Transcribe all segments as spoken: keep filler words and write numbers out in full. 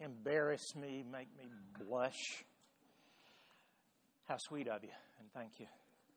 embarrass me, make me blush. How sweet of you, and thank you.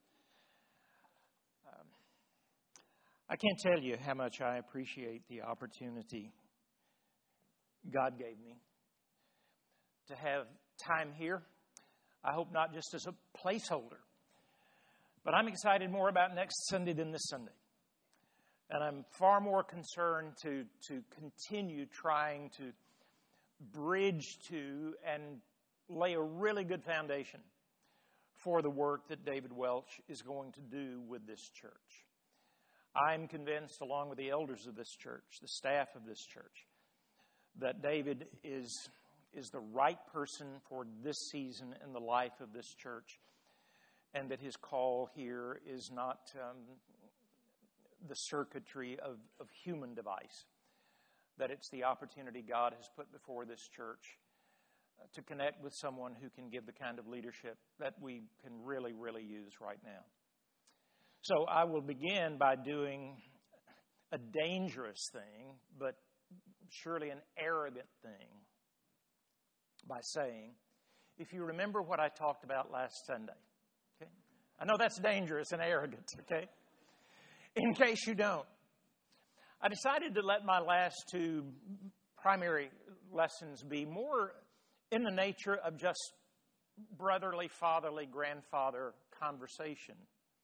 Um, I can't tell you how much I appreciate the opportunity God gave me to have time here. I hope not just as a placeholder, but I'm excited more about next Sunday than this Sunday. And I'm far more concerned to, to continue trying to bridge to and lay a really good foundation for the work that David Welch is going to do with this church. I'm convinced, along with the elders of this church, the staff of this church, that David is, is the right person for this season in the life of this church, and that his call here is not um, the circuitry of, of human device, that it's the opportunity God has put before this church uh, to connect with someone who can give the kind of leadership that we can really, really use right now. So I will begin by doing a dangerous thing, but surely an arrogant thing, by saying, if you remember what I talked about last Sunday, okay? I know that's dangerous and arrogant, okay? In case you don't, I decided to let my last two primary lessons be more in the nature of just brotherly, fatherly, grandfather conversation,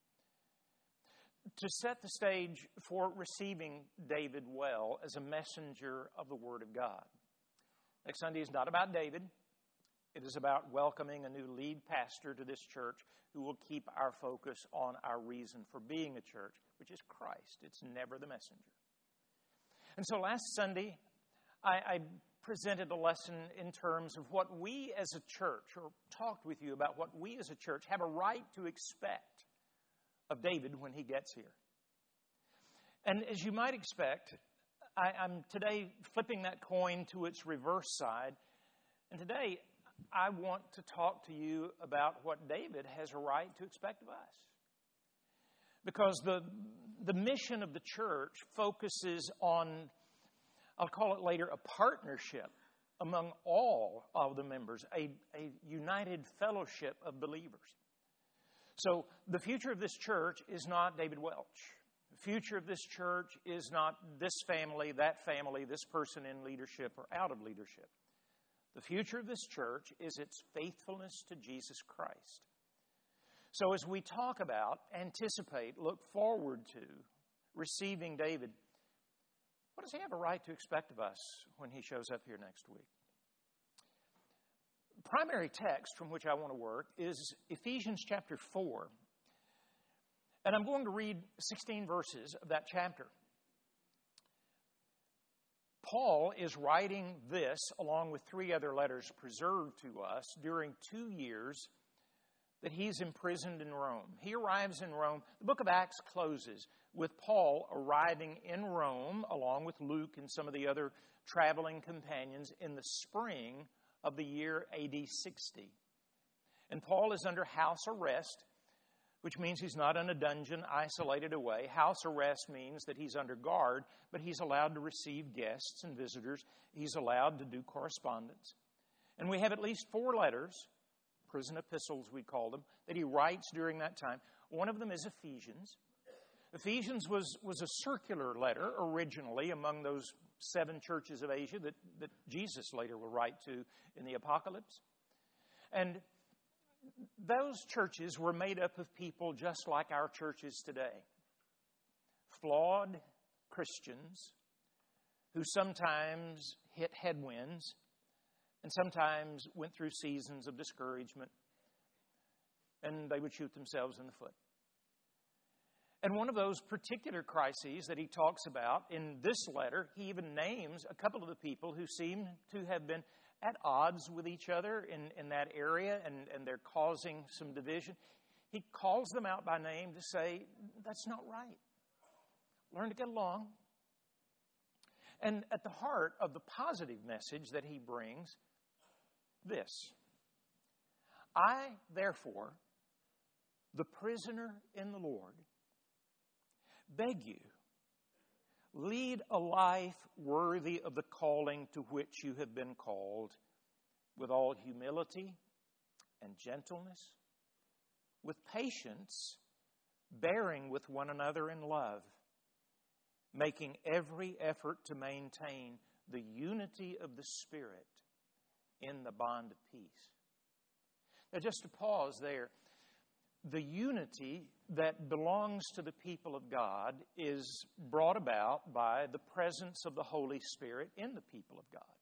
to set the stage for receiving David well as a messenger of the Word of God. Next Sunday is not about David. It is about welcoming a new lead pastor to this church who will keep our focus on our reason for being a church, which is Christ. It's never the messenger. And so last Sunday, I, I presented a lesson in terms of what we as a church, or talked with you about what we as a church have a right to expect of David when he gets here. And as you might expect, I, I'm today flipping that coin to its reverse side. And today, I want to talk to you about what David has a right to expect of us. Because the, the mission of the church focuses on, I'll call it later, a partnership among all of the members, a, a united fellowship of believers. So the future of this church is not David Welch. The future of this church is not this family, that family, this person in leadership or out of leadership. The future of this church is its faithfulness to Jesus Christ. So as we talk about, anticipate, look forward to receiving David, what does he have a right to expect of us when he shows up here next week? The primary text from which I want to work is Ephesians chapter four. And I'm going to read sixteen verses of that chapter. Paul is writing this along with three other letters preserved to us during two years that he's imprisoned in Rome. He arrives in Rome. The book of Acts closes with Paul arriving in Rome along with Luke and some of the other traveling companions in the spring of the year A D sixty. And Paul is under house arrest, which means he's not in a dungeon isolated away. House arrest means that he's under guard, but he's allowed to receive guests and visitors. He's allowed to do correspondence. And we have at least four letters, prison epistles we call them, that he writes during that time. One of them is Ephesians. Ephesians was, was a circular letter originally among those seven churches of Asia that, that Jesus later will write to in the Apocalypse. And those churches were made up of people just like our churches today. Flawed Christians who sometimes hit headwinds and sometimes went through seasons of discouragement, and they would shoot themselves in the foot. And one of those particular crises that he talks about in this letter, he even names a couple of the people who seem to have been at odds with each other in, in that area, and, and they're causing some division. He calls them out by name to say, that's not right. Learn to get along. And at the heart of the positive message that he brings, this: I, therefore, the prisoner in the Lord, beg you, Lead a life worthy of the calling to which you have been called, with all humility and gentleness, with patience, bearing with one another in love, making every effort to maintain the unity of the Spirit in the bond of peace. Now, just to pause there, the unity that belongs to the people of God is brought about by the presence of the Holy Spirit in the people of God.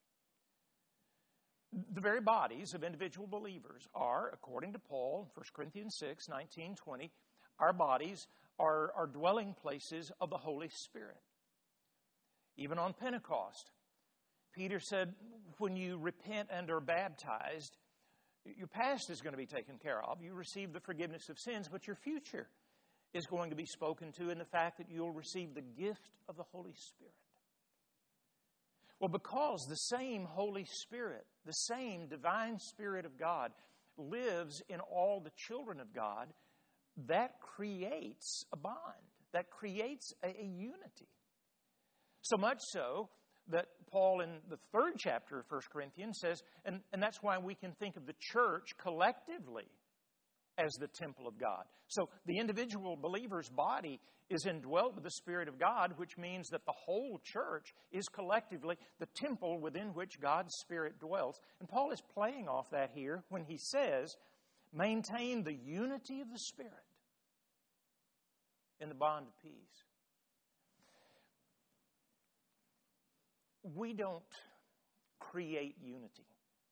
The very bodies of individual believers are, according to Paul, First Corinthians six, nineteen, twenty, our bodies are, are dwelling places of the Holy Spirit. Even on Pentecost, Peter said, when you repent and are baptized, your past is going to be taken care of. You receive the forgiveness of sins, but your future is going to be spoken to in the fact that you'll receive the gift of the Holy Spirit. Well, because the same Holy Spirit, the same divine Spirit of God lives in all the children of God, that creates a bond. That creates a, a unity. So much so that Paul in the third chapter of First Corinthians says, and, and that's why we can think of the church collectively as the temple of God. So the individual believer's body is indwelt with the Spirit of God, which means that the whole church is collectively the temple within which God's Spirit dwells. And Paul is playing off that here when he says, maintain the unity of the Spirit in the bond of peace. We don't create unity.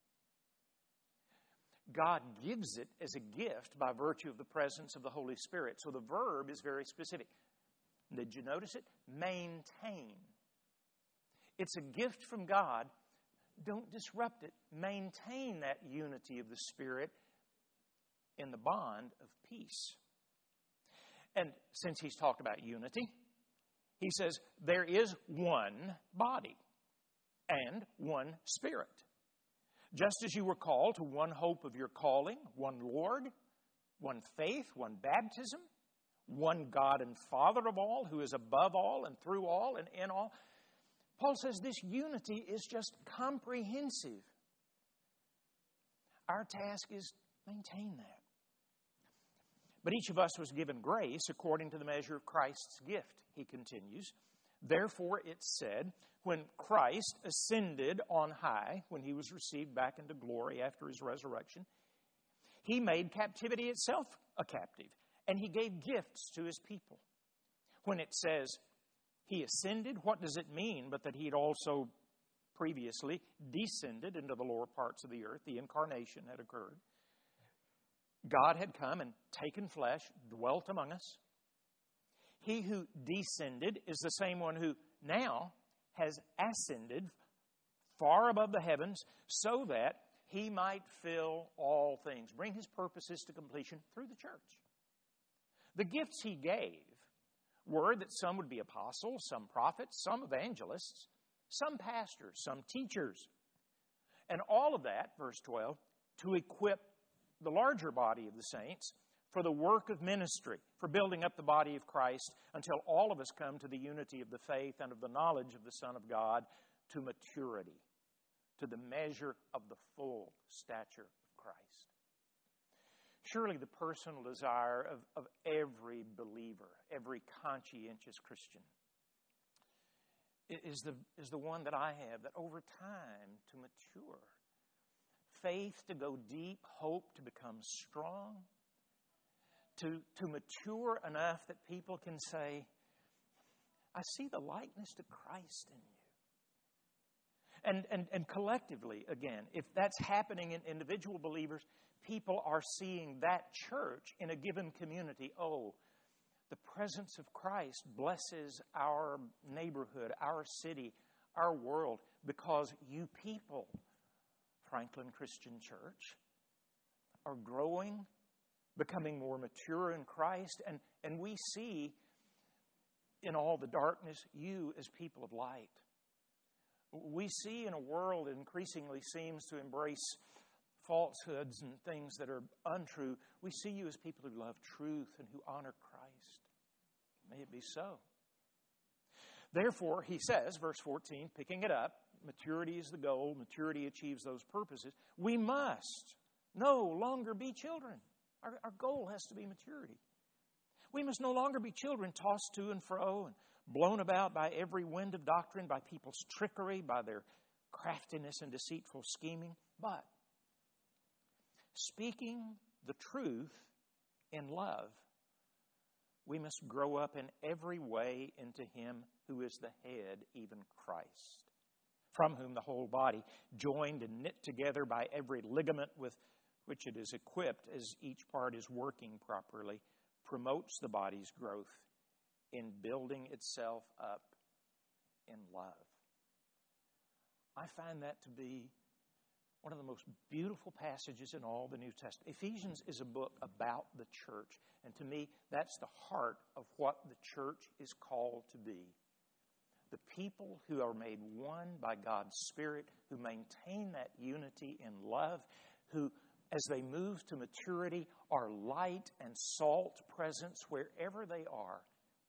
God gives it as a gift by virtue of the presence of the Holy Spirit. So the verb is very specific. Did you notice it? Maintain. It's a gift from God. Don't disrupt it. Maintain that unity of the Spirit in the bond of peace. And since he's talked about unity, he says there is one body and one Spirit. Just as you were called to one hope of your calling, one Lord, one faith, one baptism, one God and Father of all, who is above all and through all and in all. Paul says this unity is just comprehensive. Our task is to maintain that. But each of us was given grace according to the measure of Christ's gift, he continues. Therefore, it said, when Christ ascended on high, when he was received back into glory after his resurrection, he made captivity itself a captive, and he gave gifts to his people. When it says he ascended, what does it mean but that he had also previously descended into the lower parts of the earth? The incarnation had occurred. God had come and taken flesh, dwelt among us. He who descended is the same one who now has ascended far above the heavens so that he might fill all things, bring his purposes to completion through the church. The gifts he gave were that some would be apostles, some prophets, some evangelists, some pastors, some teachers. And all of that, verse twelve, to equip the larger body of the saints for the work of ministry, for building up the body of Christ until all of us come to the unity of the faith and of the knowledge of the Son of God, to maturity, to the measure of the full stature of Christ. Surely the personal desire of, of every believer, every conscientious Christian, is the, is the one that I have, that over time to mature, faith to go deep, hope to become strong, to, to mature enough that people can say, I see the likeness to Christ in you. And, and, and collectively, again, if that's happening in individual believers, people are seeing that church in a given community. Oh, the presence of Christ blesses our neighborhood, our city, our world, because you people, Franklin Christian Church, are growing, becoming more mature in Christ, and, and we see in all the darkness you as people of light. We see in a world that increasingly seems to embrace falsehoods and things that are untrue, we see you as people who love truth and who honor Christ. May it be so. Therefore, he says, verse fourteen, picking it up, maturity is the goal. Maturity achieves those purposes. We must no longer be children. Our, our goal has to be maturity. We must no longer be children tossed to and fro and blown about by every wind of doctrine, by people's trickery, by their craftiness and deceitful scheming. But speaking the truth in love, we must grow up in every way into Him who is the head, even Christ, from whom the whole body, joined and knit together by every ligament with which it is equipped, as each part is working properly, promotes the body's growth in building itself up in love. I find that to be one of the most beautiful passages in all the New Testament. Ephesians is a book about the church, and to me, that's the heart of what the church is called to be. The people who are made one by God's Spirit, who maintain that unity in love, who, as they move to maturity, are light and salt presence wherever they are.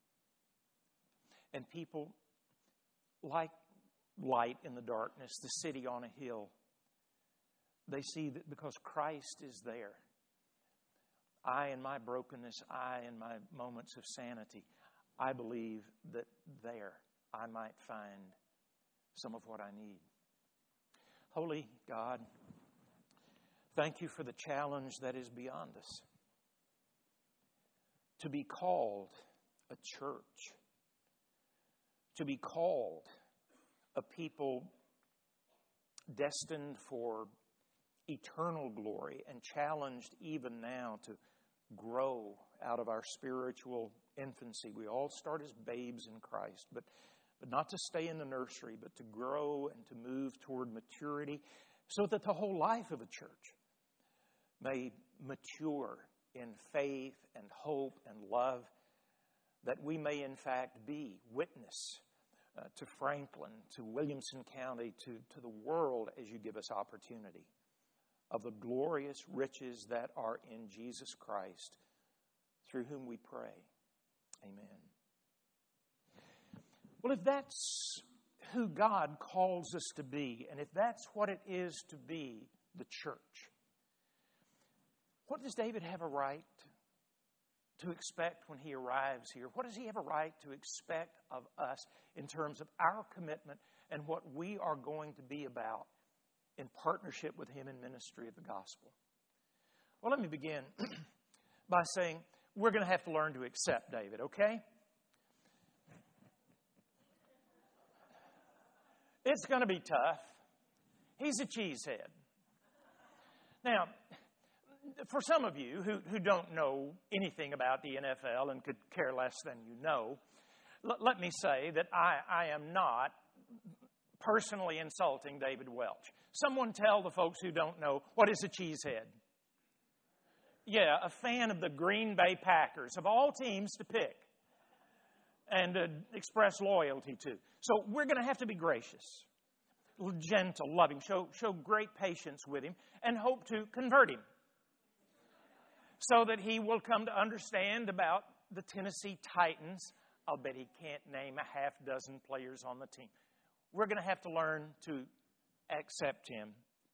And people, like light in the darkness, the city on a hill, they see that because Christ is there, I in my brokenness, I in my moments of sanity, I believe that there I might find some of what I need. Holy God, thank you for the challenge that is beyond us. To be called a church. To be called a people destined for eternal glory and challenged even now to grow out of our spiritual infancy. We all start as babes in Christ, but, but not to stay in the nursery, but to grow and to move toward maturity so that the whole life of a church may mature in faith and hope and love, that we may in fact be witness uh, to Franklin, to Williamson County, to, to the world as you give us opportunity of the glorious riches that are in Jesus Christ, through whom we pray. Amen. Well, if that's who God calls us to be, and if that's what it is to be the church, what does David have a right to expect when he arrives here? What does he have a right to expect of us in terms of our commitment and what we are going to be about in partnership with him in ministry of the gospel? Well, let me begin by saying we're going to have to learn to accept David, okay? It's going to be tough. He's a cheesehead. Now, for some of you who, who don't know anything about the N F L and could care less than you know, l- let me say that I, I am not personally insulting David Welch. Someone tell the folks who don't know, what is a cheesehead? Yeah, a fan of the Green Bay Packers, of all teams to pick and uh, express loyalty to. So we're going to have to be gracious, gentle, loving, show, show great patience with him, and hope to convert him so that he will come to understand about the Tennessee Titans. I'll bet he can't name a half dozen players on the team. We're going to have to learn to accept him.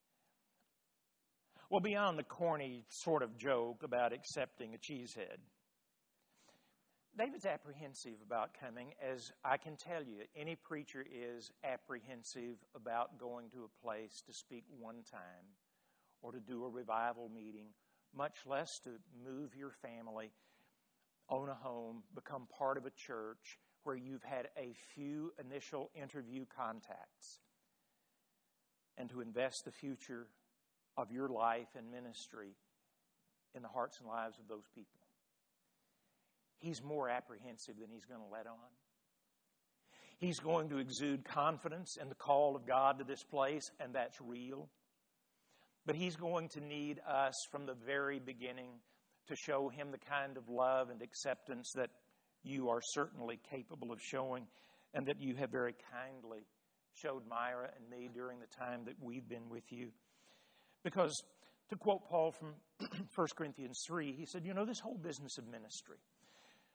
Well, beyond the corny sort of joke about accepting a cheesehead, David's apprehensive about coming, as I can tell you, any preacher is apprehensive about going to a place to speak one time or to do a revival meeting, much less to move your family, own a home, become part of a church where you've had a few initial interview contacts, and to invest the future of your life and ministry in the hearts and lives of those people. He's more apprehensive than he's going to let on. He's going to exude confidence in the call of God to this place, and that's real. But he's going to need us from the very beginning to show him the kind of love and acceptance that you are certainly capable of showing, and that you have very kindly showed Myra and me during the time that we've been with you. Because, to quote Paul from First Corinthians three, he said, you know, this whole business of ministry,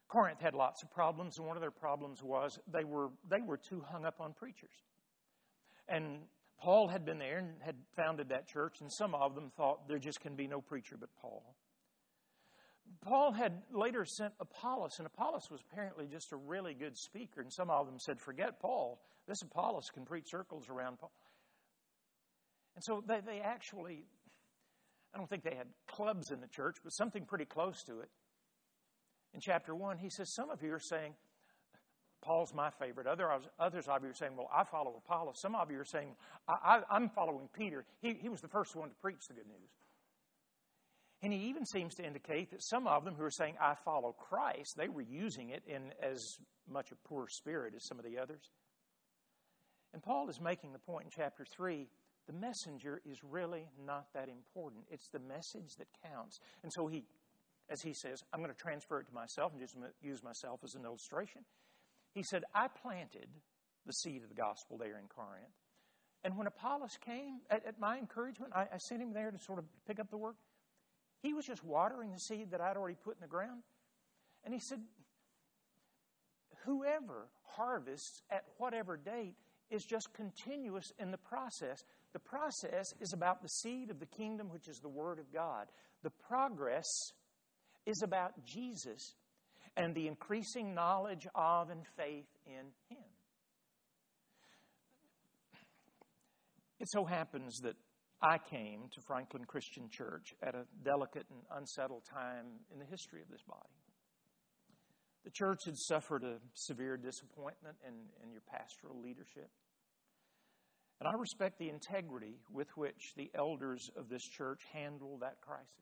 Corinth had lots of problems, and one of their problems was they were they were too hung up on preachers. And Paul had been there and had founded that church, and some of them thought there just can be no preacher but Paul. Paul had later sent Apollos, and Apollos was apparently just a really good speaker, and some of them said, forget Paul. This Apollos can preach circles around Paul. And so they, they actually, I don't think they had clubs in the church, but something pretty close to it. In chapter one, he says, some of you are saying, Paul's my favorite. Other, others of you are saying, well, I follow Apollos. Some of you are saying, I, I, I'm following Peter. He, he was the first one to preach the good news. And he even seems to indicate that some of them who are saying, I follow Christ, they were using it in as much a poor spirit as some of the others. And Paul is making the point in chapter three, the messenger is really not that important. It's the message that counts. And so he, as he says, I'm going to transfer it to myself and just use myself as an illustration. He said, I planted the seed of the gospel there in Corinth. And when Apollos came, at, at my encouragement, I, I sent him there to sort of pick up the work. He was just watering the seed that I'd already put in the ground. And he said, whoever harvests at whatever date is just continuous in the process. The process is about the seed of the kingdom, which is the Word of God. The progress is about Jesus and the increasing knowledge of and faith in Him. It so happens that I came to Franklin Christian Church at a delicate and unsettled time in the history of this body. The church had suffered a severe disappointment in, in your pastoral leadership. And I respect the integrity with which the elders of this church handled that crisis.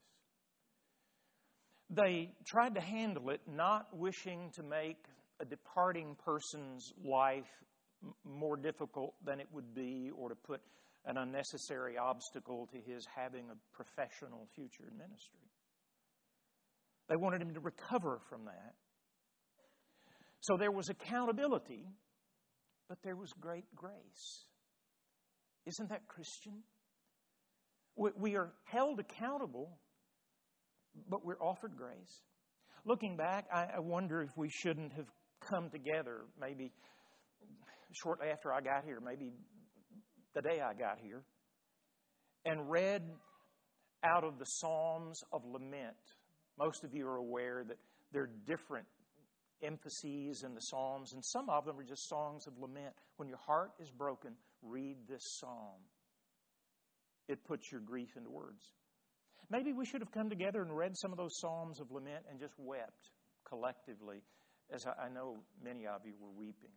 They tried to handle it not wishing to make a departing person's life m- more difficult than it would be, or to put an unnecessary obstacle to his having a professional future in ministry. They wanted him to recover from that. So there was accountability, but there was great grace. Isn't that Christian? We, we are held accountable, but we're offered grace. Looking back, I, I wonder if we shouldn't have come together maybe shortly after I got here, maybe the day I got here, and read out of the Psalms of Lament. Most of you are aware that there are different emphases in the Psalms, and some of them are just songs of lament. When your heart is broken, read this psalm. It puts your grief into words. Maybe we should have come together and read some of those Psalms of lament and just wept collectively, as I know many of you were weeping.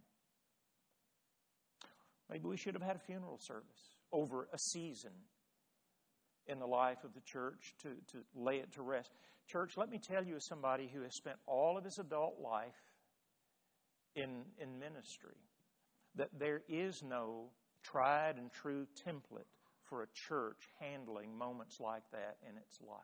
Maybe we should have had a funeral service over a season in the life of the church to, to lay it to rest. Church, let me tell you, as somebody who has spent all of his adult life in, in ministry, that there is no tried and true template for a church handling moments like that in its life.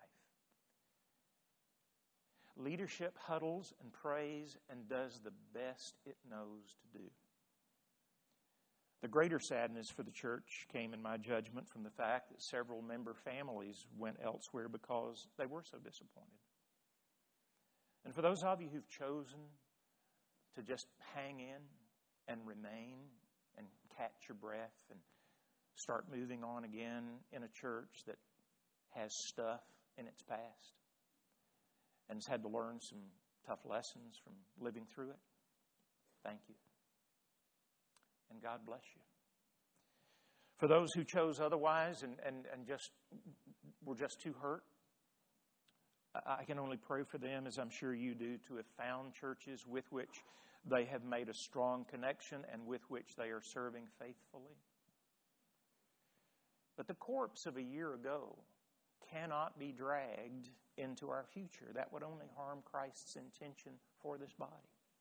Leadership huddles and prays and does the best it knows to do. The greater sadness for the church came, in my judgment, from the fact that several member families went elsewhere because they were so disappointed. And for those of you who've chosen to just hang in and remain and catch your breath and start moving on again in a church that has stuff in its past and has had to learn some tough lessons from living through it, thank you. And God bless you. For those who chose otherwise and, and, and just were just too hurt, I can only pray for them, as I'm sure you do, to have found churches with which they have made a strong connection and with which they are serving faithfully. But the corpse of a year ago cannot be dragged into our future. That would only harm Christ's intention for this body.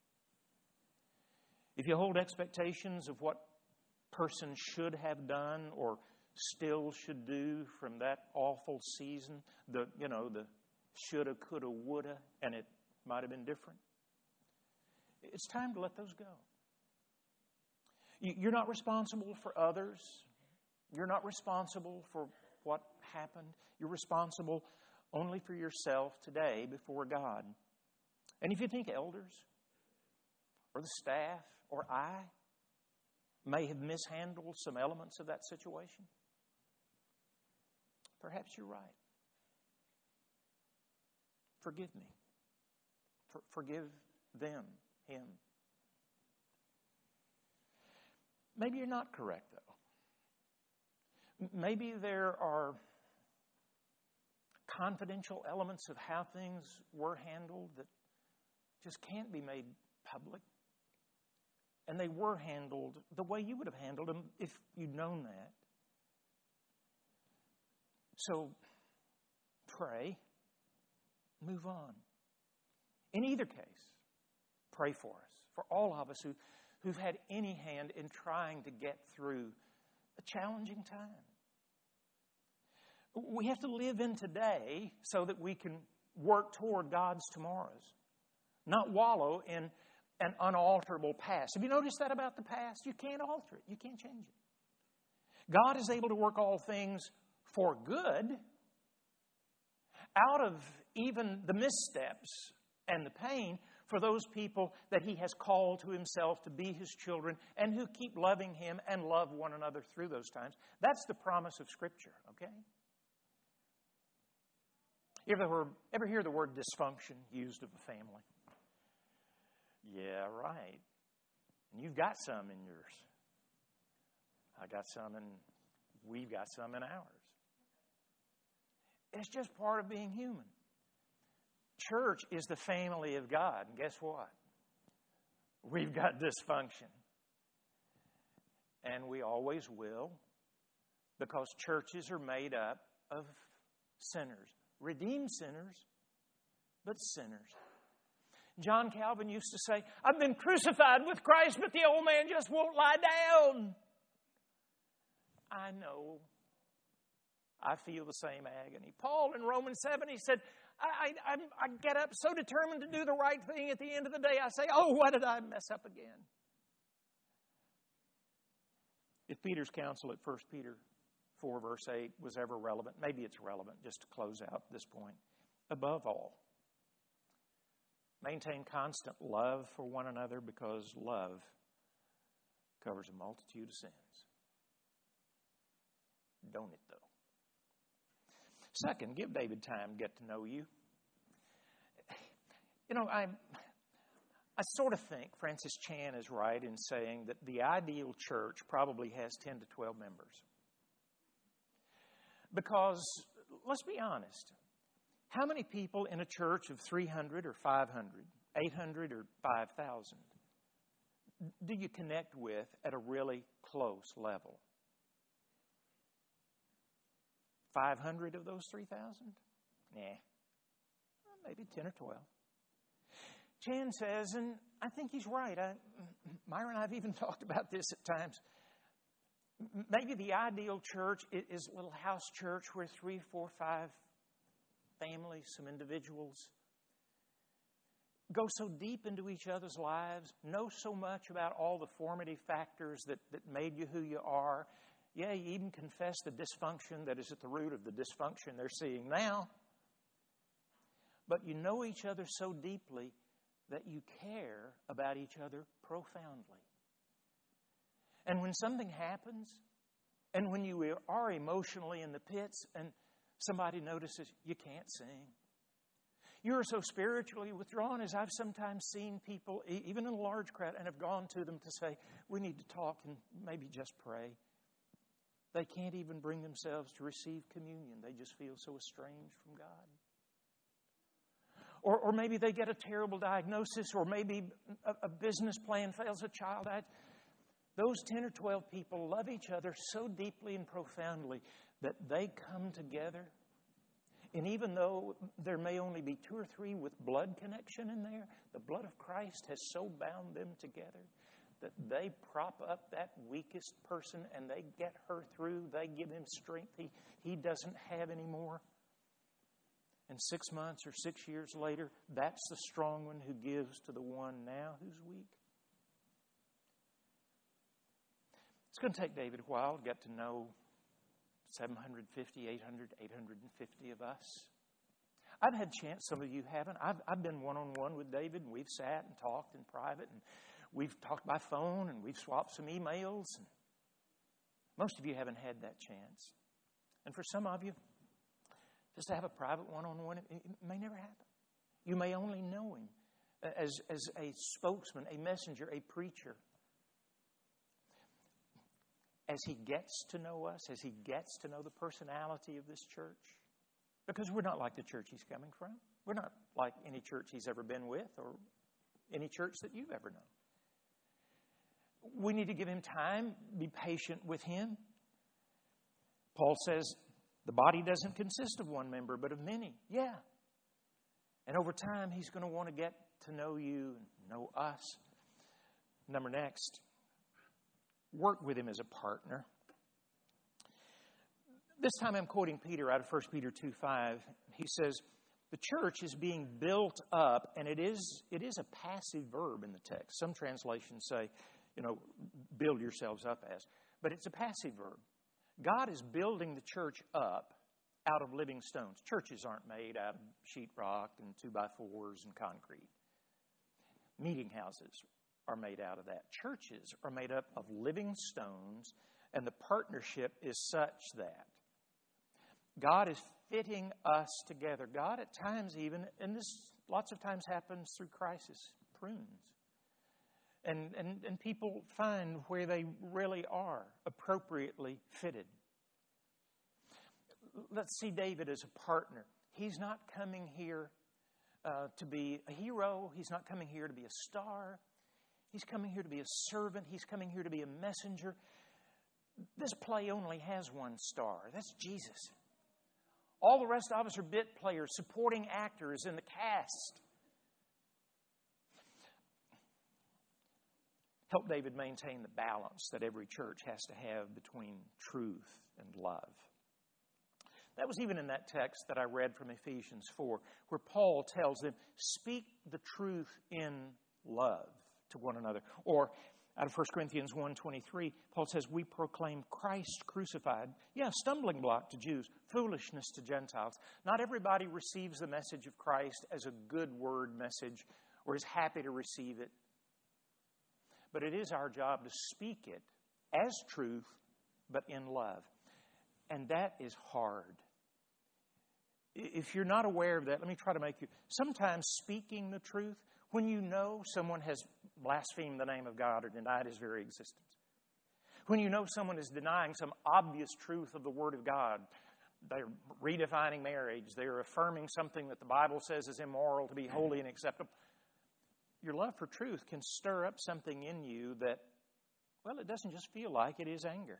If you hold expectations of what person should have done or still should do from that awful season, the you know the shoulda, coulda, woulda, and it might have been different, it's time to let those go. You're not responsible for others. You're not responsible for what happened. You're responsible only for yourself today before God. And if you think elders or the staff or I may have mishandled some elements of that situation, perhaps you're right. Forgive me. For, forgive them, him. Maybe you're not correct, though. Maybe there are confidential elements of how things were handled that just can't be made public. And they were handled the way you would have handled them if you'd known that. So, pray. Move on. In either case, pray for us, for all of us who, who've had any hand in trying to get through a challenging time. We have to live in today so that we can work toward God's tomorrows, not wallow in an unalterable past. Have you noticed that about the past? You can't alter it. You can't change it. God is able to work all things for good out of even the missteps and the pain for those people that He has called to Himself to be His children and who keep loving Him and love one another through those times. That's the promise of Scripture, okay? You ever, ever hear the word dysfunction used of a family? Yeah, right. And you've got some in yours. I got some, and we've got some in ours. It's just part of being human. Church is the family of God. And guess what? We've got dysfunction. And we always will, because churches are made up of sinners. Redeemed sinners, but sinners. John Calvin used to say, I've been crucified with Christ, but the old man just won't lie down. I know. I feel the same agony. Paul in Romans seven, he said, I, I, I get up so determined to do the right thing. At the end of the day, I say, oh, what did I mess up again? If Peter's counsel at First Peter four, verse eight was ever relevant, maybe it's relevant just to close out this point. Above all, maintain constant love for one another, because love covers a multitude of sins. Don't it, though? Second, give David time to get to know you. You know, I I sort of think Francis Chan is right in saying that the ideal church probably has ten to twelve members. Because, let's be honest, how many people in a church of three hundred or five hundred, eight hundred or five thousand do you connect with at a really close level? five hundred of those three thousand? Nah. Well, maybe ten or twelve. Chan says, and I think he's right. I, Myra and I have even talked about this at times. Maybe the ideal church is a little house church where three, four, five families, some individuals, go so deep into each other's lives, know so much about all the formative factors that, that made you who you are. Yeah, you even confess the dysfunction that is at the root of the dysfunction they're seeing now. But you know each other so deeply that you care about each other profoundly. And when something happens, and when you are emotionally in the pits and somebody notices you can't sing, you're so spiritually withdrawn, as I've sometimes seen people, even in a large crowd, and have gone to them to say, we need to talk and maybe just pray. They can't even bring themselves to receive communion. They just feel so estranged from God. Or, or maybe they get a terrible diagnosis, or maybe a, a business plan fails, a child dies. Those ten or twelve people love each other so deeply and profoundly that they come together. And even though there may only be two or three with blood connection in there, the blood of Christ has so bound them together that they prop up that weakest person and they get her through. They give him strength he, he doesn't have anymore. And six months or six years later, that's the strong one who gives to the one now who's weak. It's going to take David a while to get to know seven hundred fifty, eight hundred, eight hundred fifty of us. I've had a chance, some of you haven't. I've, I've been one-on-one with David, and we've sat and talked in private, and we've talked by phone, and we've swapped some emails. And most of you haven't had that chance. And for some of you, just to have a private one-on-one, it, it may never happen. You may only know him as, as a spokesman, a messenger, a preacher. As he gets to know us, as he gets to know the personality of this church, because we're not like the church he's coming from. We're not like any church he's ever been with or any church that you've ever known. We need to give him time, be patient with him. Paul says the body doesn't consist of one member, but of many. Yeah. And over time, he's going to want to get to know you and know us. Number next, work with him as a partner. This time I'm quoting Peter out of First Peter two five. He says, the church is being built up, and it is it is a passive verb in the text. Some translations say, you know, build yourselves up as. But it's a passive verb. God is building the church up out of living stones. Churches aren't made out of sheetrock and two by fours and concrete. Meeting houses are made out of that. Churches are made up of living stones, and the partnership is such that God is fitting us together. God at times even, and this lots of times happens through crisis, prunes. And, and, and people find where they really are appropriately fitted. Let's see David as a partner. He's not coming here uh, to be a hero. He's not coming here to be a star. He's coming here to be a servant. He's coming here to be a messenger. This play only has one star. That's Jesus. All the rest of us are bit players, supporting actors in the cast. Help David maintain the balance that every church has to have between truth and love. That was even in that text that I read from Ephesians four, where Paul tells them, speak the truth in love to one another. Or out of First Corinthians one twenty-three, Paul says, we proclaim Christ crucified. Yeah, stumbling block to Jews, foolishness to Gentiles. Not everybody receives the message of Christ as a good word message or is happy to receive it. But it is our job to speak it as truth, but in love. And that is hard. If you're not aware of that, let me try to make you... Sometimes speaking the truth, when you know someone has blasphemed the name of God or denied his very existence, when you know someone is denying some obvious truth of the Word of God, they're redefining marriage, they're affirming something that the Bible says is immoral to be holy and acceptable, your love for truth can stir up something in you that, well, it doesn't just feel like it, is anger.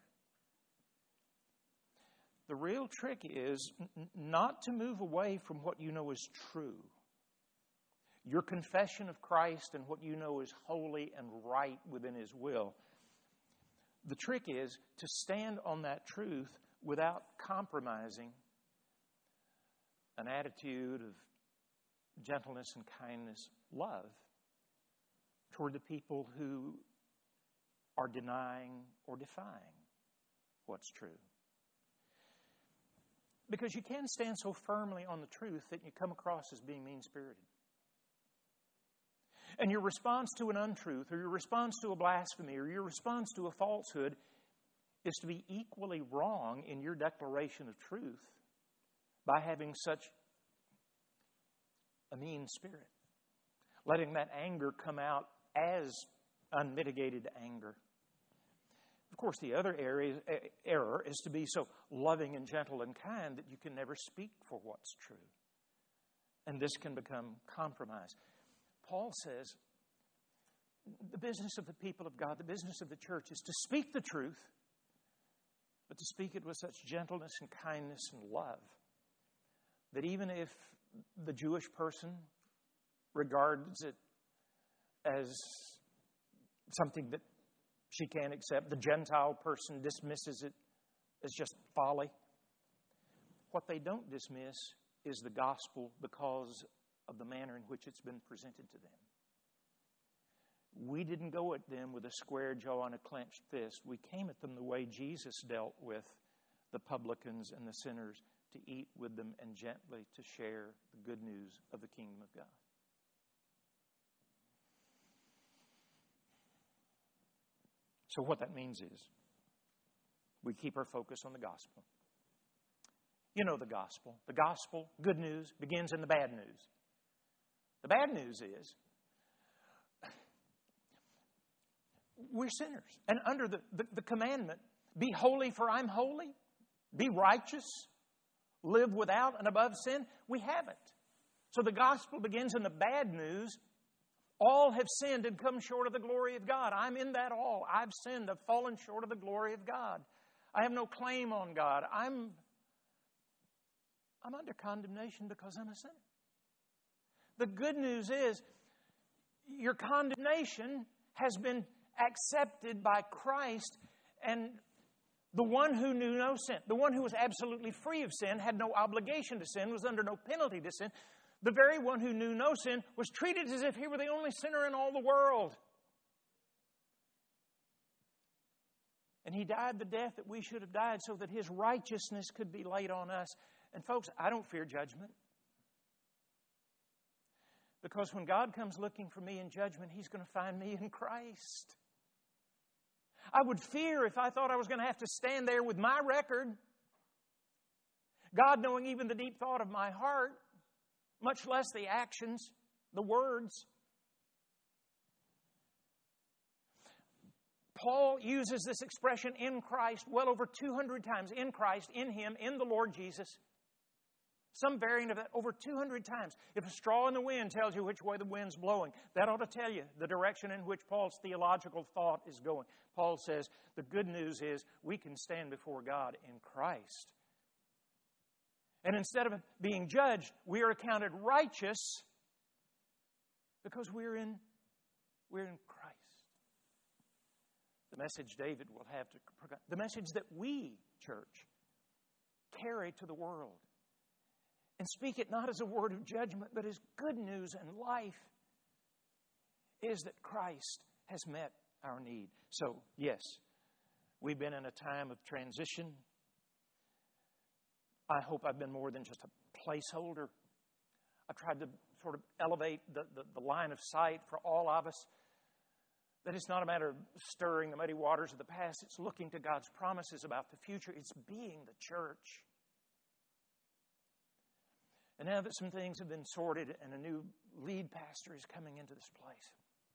The real trick is n- not to move away from what you know is true. Your confession of Christ and what you know is holy and right within His will. The trick is to stand on that truth without compromising an attitude of gentleness and kindness, love, toward the people who are denying or defying what's true. Because you can stand so firmly on the truth that you come across as being mean-spirited. And your response to an untruth, or your response to a blasphemy, or your response to a falsehood is to be equally wrong in your declaration of truth by having such a mean spirit. Letting that anger come out as unmitigated anger. Of course, the other area, error is to be so loving and gentle and kind that you can never speak for what's true. And this can become compromise. Paul says, the business of the people of God, the business of the church is to speak the truth, but to speak it with such gentleness and kindness and love that even if the Jewish person regards it as something that she can't accept, the Gentile person dismisses it as just folly, what they don't dismiss is the gospel because of the manner in which it's been presented to them. We didn't go at them with a square jaw and a clenched fist. We came at them the way Jesus dealt with the publicans and the sinners, to eat with them and gently to share the good news of the kingdom of God. So what that means is we keep our focus on the gospel. You know the gospel. The gospel, good news, begins in the bad news. The bad news is we're sinners. And under the, the, the commandment, be holy for I'm holy, be righteous, live without and above sin, we haven't. So the gospel begins in the bad news. All have sinned and come short of the glory of God. I'm in that all. I've sinned. I've fallen short of the glory of God. I have no claim on God. I'm, I'm under condemnation because I'm a sinner. The good news is your condemnation has been accepted by Christ, and the one who knew no sin, the one who was absolutely free of sin, had no obligation to sin, was under no penalty to sin, the very one who knew no sin was treated as if he were the only sinner in all the world. And he died the death that we should have died so that his righteousness could be laid on us. And folks, I don't fear judgment. Because when God comes looking for me in judgment, He's going to find me in Christ. I would fear if I thought I was going to have to stand there with my record, God knowing even the deep thought of my heart, much less the actions, the words. Paul uses this expression, in Christ, well over two hundred times. In Christ, in Him, in the Lord Jesus. Some variant of that over two hundred times. If a straw in the wind tells you which way the wind's blowing, that ought to tell you the direction in which Paul's theological thought is going. Paul says the good news is we can stand before God in Christ. And instead of being judged, we are accounted righteous because we're in, we're in Christ. The message David will have to, the message that we, church, carry to the world. And speak it not as a word of judgment, but as good news and life, is that Christ has met our need. So, yes, we've been in a time of transition. I hope I've been more than just a placeholder. I've tried to sort of elevate the, the, the line of sight for all of us. That it's not a matter of stirring the muddy waters of the past. It's looking to God's promises about the future. It's being the church. And now that some things have been sorted and a new lead pastor is coming into this place,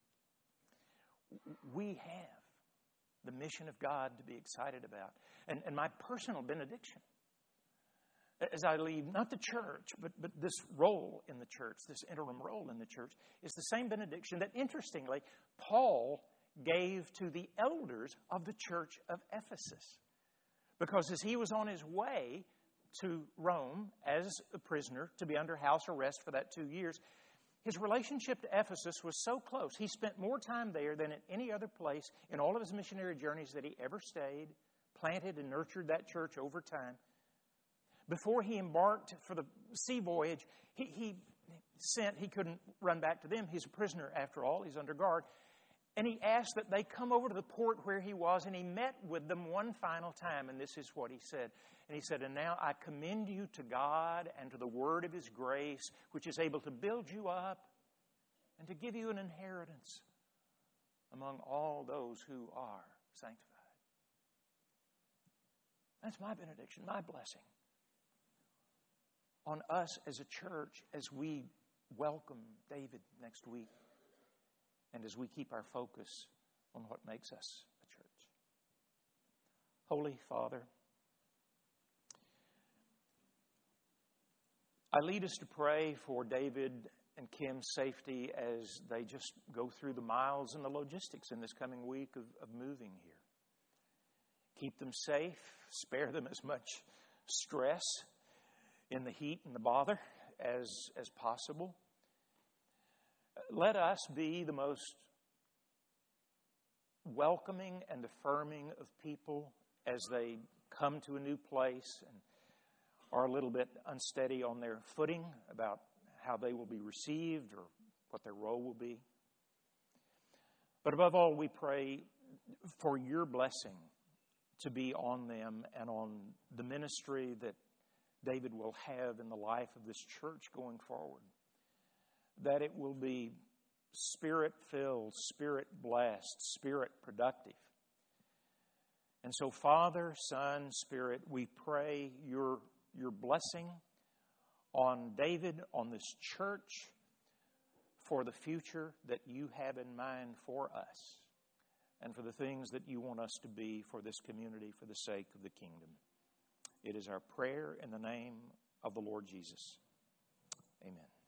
we have the mission of God to be excited about. And, and my personal benediction, as I leave not the church, but, but this role in the church, this interim role in the church, is the same benediction that, interestingly, Paul gave to the elders of the church of Ephesus. Because as he was on his way to Rome as a prisoner to be under house arrest for that two years, his relationship to Ephesus was so close. He spent more time there than at any other place in all of his missionary journeys that he ever stayed, planted and nurtured that church over time. Before he embarked for the sea voyage, he, he sent, he couldn't run back to them. He's a prisoner after all. He's under guard. And he asked that they come over to the port where he was, and he met with them one final time, and this is what he said. And he said, and now I commend you to God and to the word of His grace, which is able to build you up and to give you an inheritance among all those who are sanctified. That's my benediction, my blessing on us as a church as we welcome David next week. And as we keep our focus on what makes us a church. Holy Father, I lead us to pray for David and Kim's safety as they just go through the miles and the logistics in this coming week of, of moving here. Keep them safe, spare them as much stress in the heat and the bother as, as possible. Let us be the most welcoming and affirming of people as they come to a new place and are a little bit unsteady on their footing about how they will be received or what their role will be. But above all, we pray for your blessing to be on them and on the ministry that David will have in the life of this church going forward. That it will be Spirit-filled, Spirit-blessed, Spirit-productive. And so, Father, Son, Spirit, we pray your, your blessing on David, on this church, for the future that you have in mind for us, and for the things that you want us to be for this community for the sake of the kingdom. It is our prayer in the name of the Lord Jesus. Amen.